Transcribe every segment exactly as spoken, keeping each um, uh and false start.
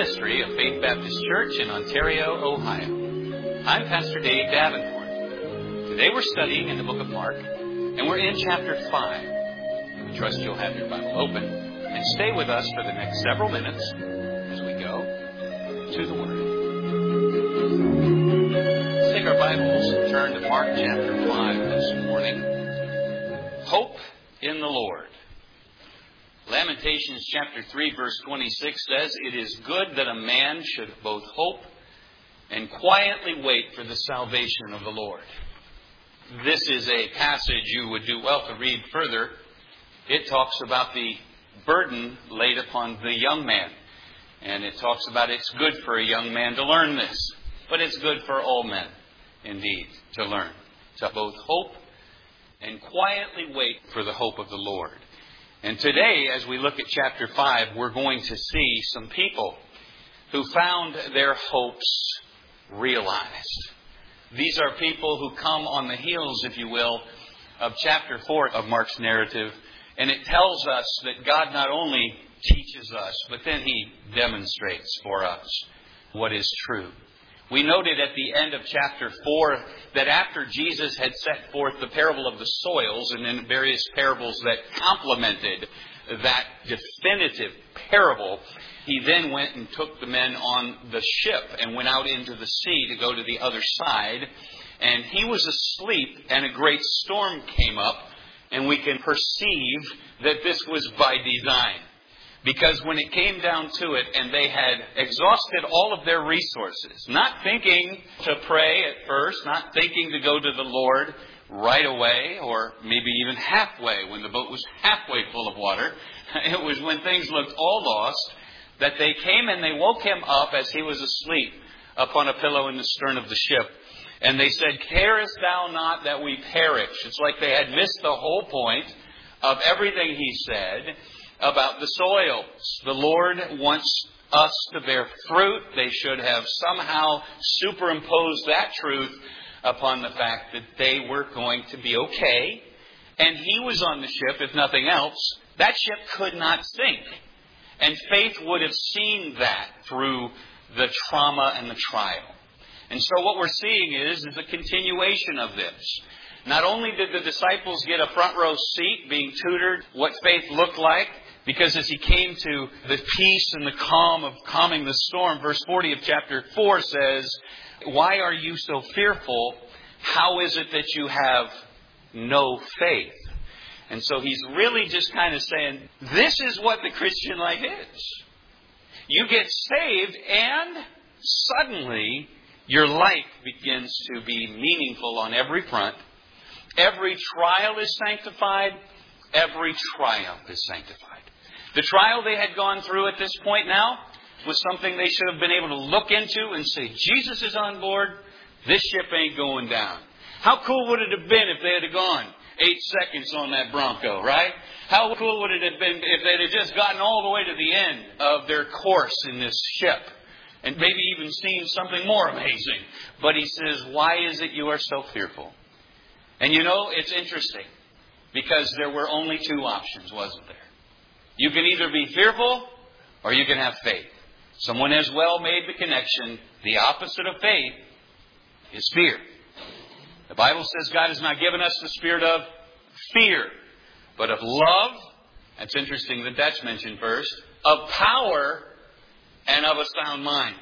ministry of Faith Baptist Church in Ontario, Ohio. I'm Pastor Dave Davenport. Today we're studying in the book of Mark, and we're in chapter five. We trust you'll have your Bible open and stay with us for the next several minutes as we go to the Word. Let's take our Bibles and turn to Mark chapter five this morning. Hope in the Lord. Lamentations chapter three verse twenty-six says, "It is good that a man should both hope and quietly wait for the salvation of the Lord." This is a passage you would do well to read further. It talks about the burden laid upon the young man. And it talks about it's good for a young man to learn this. But it's good for all men, indeed, to learn. To both hope and quietly wait for the hope of the Lord. And today, as we look at chapter five, we're going to see some people who found their hopes realized. These are people who come on the heels, if you will, of chapter four of Mark's narrative. And it tells us that God not only teaches us, but then He demonstrates for us what is true. We noted at the end of chapter four that after Jesus had set forth the parable of the soils and then various parables that complemented that definitive parable, He then went and took the men on the ship and went out into the sea to go to the other side. And He was asleep and a great storm came up, and we can perceive that this was by design. Because when it came down to it and they had exhausted all of their resources, not thinking to pray at first, not thinking to go to the Lord right away or maybe even halfway when the boat was halfway full of water, it was when things looked all lost that they came and they woke Him up as He was asleep upon a pillow in the stern of the ship. And they said, "Carest thou not that we perish?" It's like they had missed the whole point of everything He said about the soils. The Lord wants us to bear fruit. They should have somehow superimposed that truth upon the fact that they were going to be okay. And He was on the ship, if nothing else. That ship could not sink. And faith would have seen that through the trauma and the trial. And so what we're seeing is, is a continuation of this. Not only did the disciples get a front row seat being tutored what faith looked like, because as He came to the peace and the calm of calming the storm, verse forty of chapter four says, "Why are you so fearful? How is it that you have no faith?" And so He's really just kind of saying, this is what the Christian life is. You get saved and suddenly your life begins to be meaningful on every front. Every trial is sanctified. Every triumph is sanctified. The trial they had gone through at this point now was something they should have been able to look into and say, Jesus is on board. This ship ain't going down. How cool would it have been if they had gone eight seconds on that Bronco, right? How cool would it have been if they'd have just gotten all the way to the end of their course in this ship and maybe even seen something more amazing. But He says, "Why is it you are so fearful?" And you know, it's interesting because there were only two options, wasn't there? You can either be fearful or you can have faith. Someone has well made the connection. The opposite of faith is fear. The Bible says God has not given us the spirit of fear, but of love. That's interesting that that's mentioned first. Of power and of a sound mind.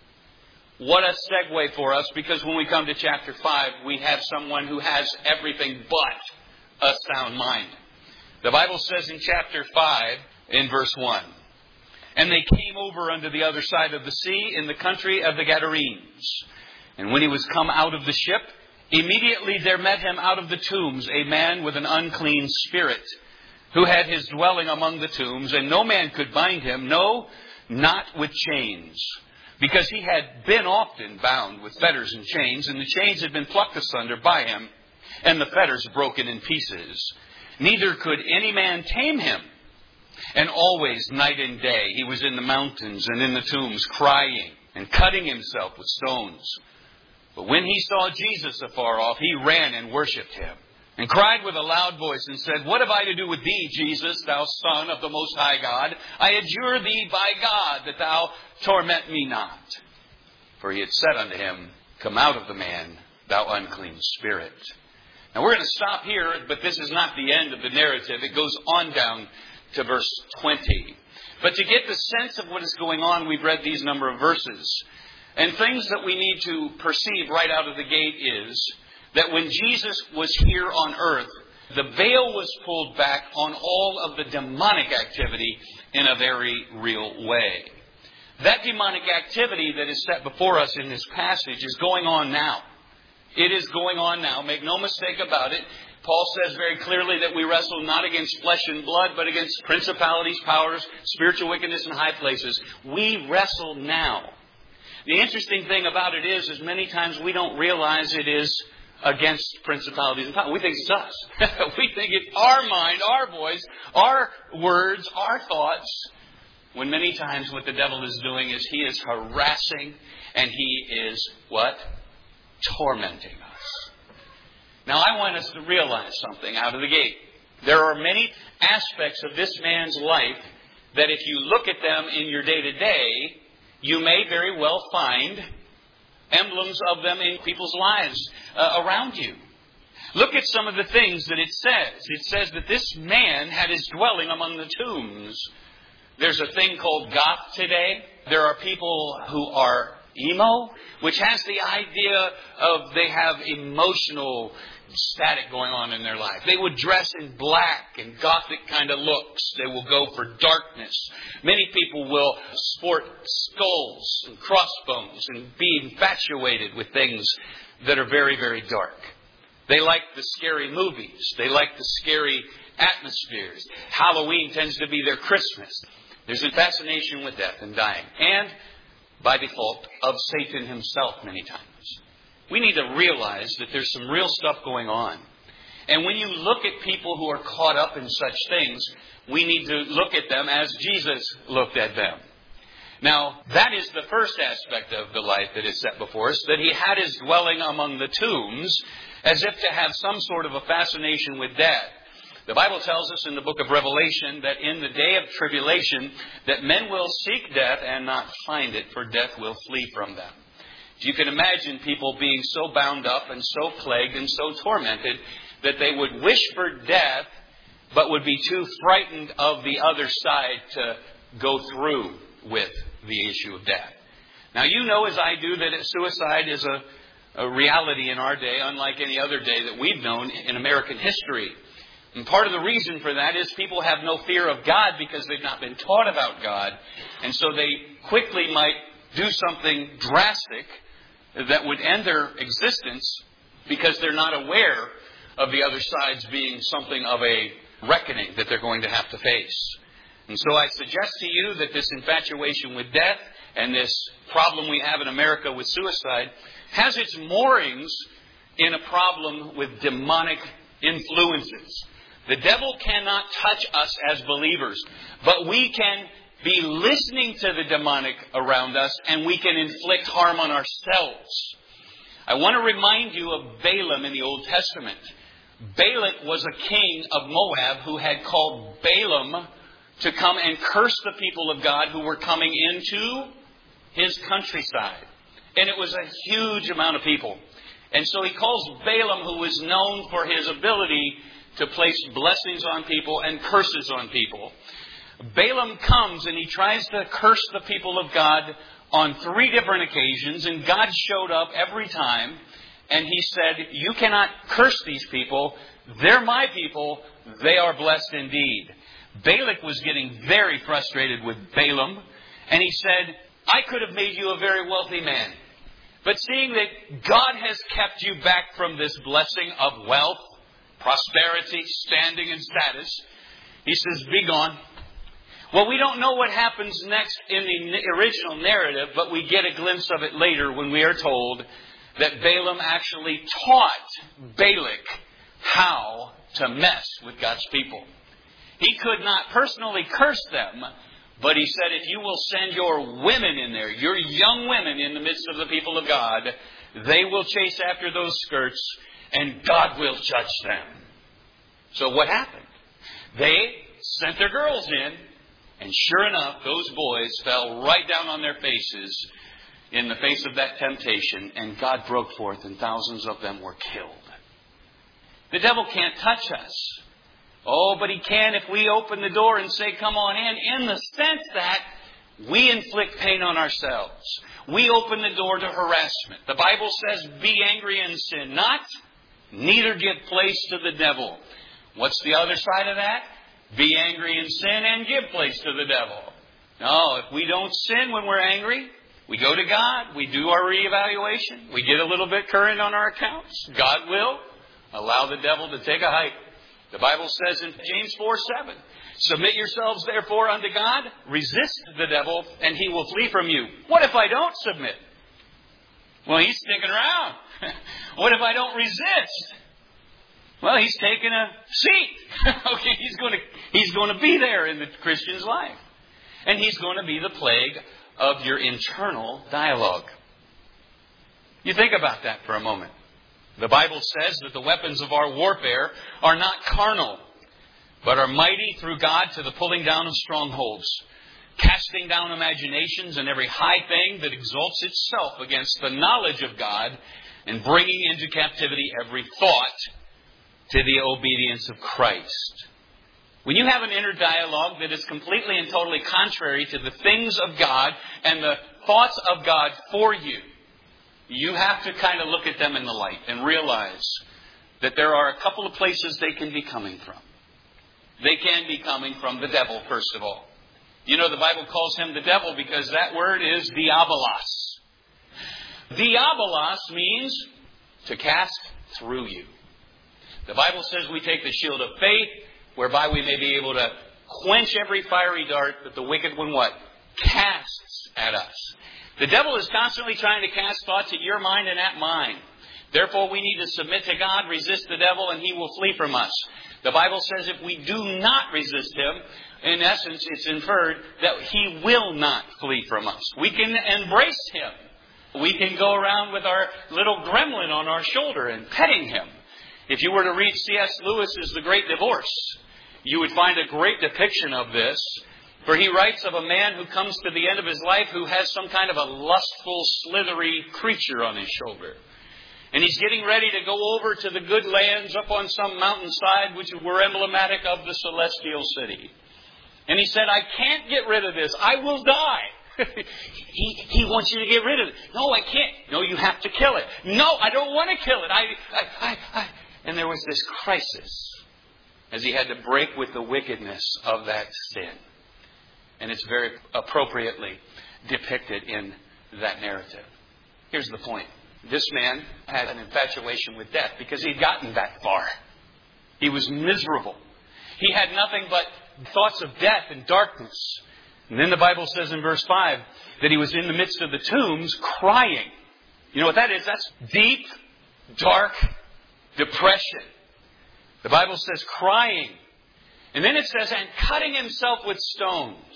What a segue for us, because when we come to chapter five, we have someone who has everything but a sound mind. The Bible says in chapter five, in verse one, "And they came over unto the other side of the sea in the country of the Gadarenes. And when He was come out of the ship, immediately there met Him out of the tombs a man with an unclean spirit, who had his dwelling among the tombs, and no man could bind him, no, not with chains. Because he had been often bound with fetters and chains, and the chains had been plucked asunder by him, and the fetters broken in pieces. Neither could any man tame him. And always, night and day, he was in the mountains and in the tombs, crying and cutting himself with stones. But when he saw Jesus afar off, he ran and worshipped Him, and cried with a loud voice and said, What have I to do with thee, Jesus, thou Son of the Most High God? I adjure thee by God that thou torment me not. For he had said unto him, Come out of the man, thou unclean spirit. Now we're going to stop here, but this is not the end of the narrative. It goes on down to verse twenty. But to get the sense of what is going on, we've read these number of verses. And things that we need to perceive right out of the gate is that when Jesus was here on earth, the veil was pulled back on all of the demonic activity in a very real way. That demonic activity that is set before us in this passage is going on now. It is going on now. Make no mistake about it. Paul says very clearly that we wrestle not against flesh and blood, but against principalities, powers, spiritual wickedness in high places. We wrestle now. The interesting thing about it is, is many times we don't realize it is against principalities and powers. We think it's us. We think it's our mind, our voice, our words, our thoughts. When many times what the devil is doing is he is harassing and he is what? Tormenting us. Now I want us to realize something out of the gate. There are many aspects of this man's life that if you look at them in your day-to-day, you may very well find emblems of them in people's lives uh, around you. Look at some of the things that it says. It says that this man had his dwelling among the tombs. There's a thing called goth today. There are people who are emo, which has the idea of they have emotional static going on in their life. They would dress in black and gothic kind of looks. They will go for darkness. Many people will sport skulls and crossbones and be infatuated with things that are very, very dark. They like the scary movies. They like the scary atmospheres. Halloween tends to be their Christmas. There's a fascination with death and dying. And, by default, of Satan himself many times. We need to realize that there's some real stuff going on. And when you look at people who are caught up in such things, we need to look at them as Jesus looked at them. Now, that is the first aspect of the life that is set before us, that he had his dwelling among the tombs, as if to have some sort of a fascination with death. The Bible tells us in the book of Revelation that in the day of tribulation, that men will seek death and not find it, for death will flee from them. You can imagine people being so bound up and so plagued and so tormented that they would wish for death, but would be too frightened of the other side to go through with the issue of death. Now, you know as I do that suicide is a, a reality in our day, unlike any other day that we've known in American history. And part of the reason for that is people have no fear of God because they've not been taught about God. And so they quickly might do something drastic that would end their existence because they're not aware of the other side's being something of a reckoning that they're going to have to face. And so I suggest to you that this infatuation with death and this problem we have in America with suicide has its moorings in a problem with demonic influences. The devil cannot touch us as believers, but we can be listening to the demonic around us, and we can inflict harm on ourselves. I want to remind you of Balaam in the Old Testament. Balak was a king of Moab who had called Balaam to come and curse the people of God who were coming into his countryside. And it was a huge amount of people. And so he calls Balaam, who was known for his ability to place blessings on people and curses on people. Balaam comes and he tries to curse the people of God on three different occasions, and God showed up every time, and he said, you cannot curse these people. They're my people. They are blessed indeed. Balak was getting very frustrated with Balaam, and he said, I could have made you a very wealthy man. But seeing that God has kept you back from this blessing of wealth, prosperity, standing, and status, he says, be gone. Well, we don't know what happens next in the original narrative, but we get a glimpse of it later when we are told that Balaam actually taught Balak how to mess with God's people. He could not personally curse them, but he said, if you will send your women in there, your young women in the midst of the people of God, they will chase after those skirts and God will judge them. So what happened? They sent their girls in, and sure enough, those boys fell right down on their faces in the face of that temptation, and God broke forth, and thousands of them were killed. The devil can't touch us. Oh, but he can if we open the door and say, come on in, in the sense that we inflict pain on ourselves. We open the door to harassment. The Bible says, be angry and sin not, neither give place to the devil. What's the other side of that? Be angry and sin and give place to the devil. No, if we don't sin when we're angry, we go to God, we do our reevaluation, we get a little bit current on our accounts. God will allow the devil to take a hike. The Bible says in James four seven, submit yourselves therefore unto God, resist the devil, and he will flee from you. What if I don't submit? Well, he's sticking around. What if I don't resist? Well, he's taking a seat. Okay, he's going to he's going to be there in the Christian's life. And he's going to be the plague of your internal dialogue. You think about that for a moment. The Bible says that the weapons of our warfare are not carnal, but are mighty through God to the pulling down of strongholds, casting down imaginations and every high thing that exalts itself against the knowledge of God, and bringing into captivity every thought to the obedience of Christ. When you have an inner dialogue that is completely and totally contrary to the things of God and the thoughts of God for you, you have to kind of look at them in the light and realize that there are a couple of places they can be coming from. They can be coming from the devil, first of all. You know, the Bible calls him the devil because that word is diabolos. Diabolos means to cast through you. The Bible says we take the shield of faith, whereby we may be able to quench every fiery dart that the wicked one what? Casts at us. The devil is constantly trying to cast thoughts at your mind and at mine. Therefore, we need to submit to God, resist the devil, and he will flee from us. The Bible says if we do not resist him, in essence, it's inferred that he will not flee from us. We can embrace him. We can go around with our little gremlin on our shoulder and petting him. If you were to read C S Lewis's The Great Divorce, you would find a great depiction of this. For he writes of a man who comes to the end of his life who has some kind of a lustful, slithery creature on his shoulder. And he's getting ready to go over to the good lands up on some mountainside which were emblematic of the celestial city. And he said, I can't get rid of this. I will die. he, he wants you to get rid of it. No, I can't. No, you have to kill it. No, I don't want to kill it. I, I, I, I. And there was this crisis as he had to break with the wickedness of that sin. And it's very appropriately depicted in that narrative. Here's the point. This man had an infatuation with death because he'd gotten that far. He was miserable. He had nothing but thoughts of death and darkness. And then the Bible says in verse five that he was in the midst of the tombs crying. You know what that is? That's deep, dark depression. The Bible says crying. And then it says, and cutting himself with stones.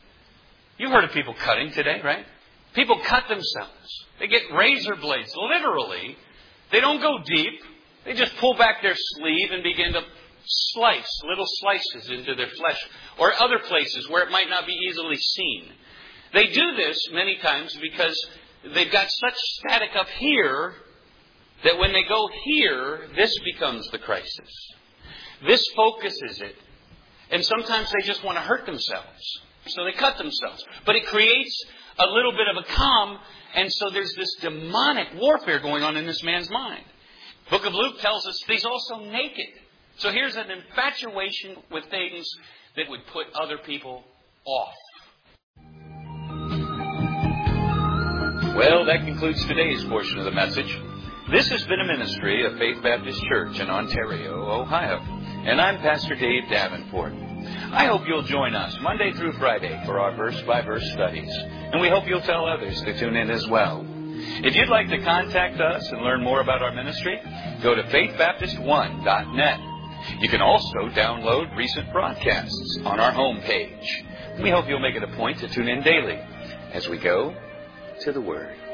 You've heard of people cutting today, right? People cut themselves. They get razor blades, literally. They don't go deep. They just pull back their sleeve and begin to slice little slices into their flesh. Or other places where it might not be easily seen. They do this many times because they've got such static up here that when they go here, this becomes the crisis. This focuses it. And sometimes they just want to hurt themselves. So they cut themselves. But it creates a little bit of a calm. And so there's this demonic warfare going on in this man's mind. Book of Luke tells us he's also naked. So here's an infatuation with things that would put other people off. Well, that concludes today's portion of the message. This has been a ministry of Faith Baptist Church in Ontario, Ohio. And I'm Pastor Dave Davenport. I hope you'll join us Monday through Friday for our verse-by-verse studies. And we hope you'll tell others to tune in as well. If you'd like to contact us and learn more about our ministry, go to faith baptist one dot net. You can also download recent broadcasts on our homepage. We hope you'll make it a point to tune in daily as we go to the Word.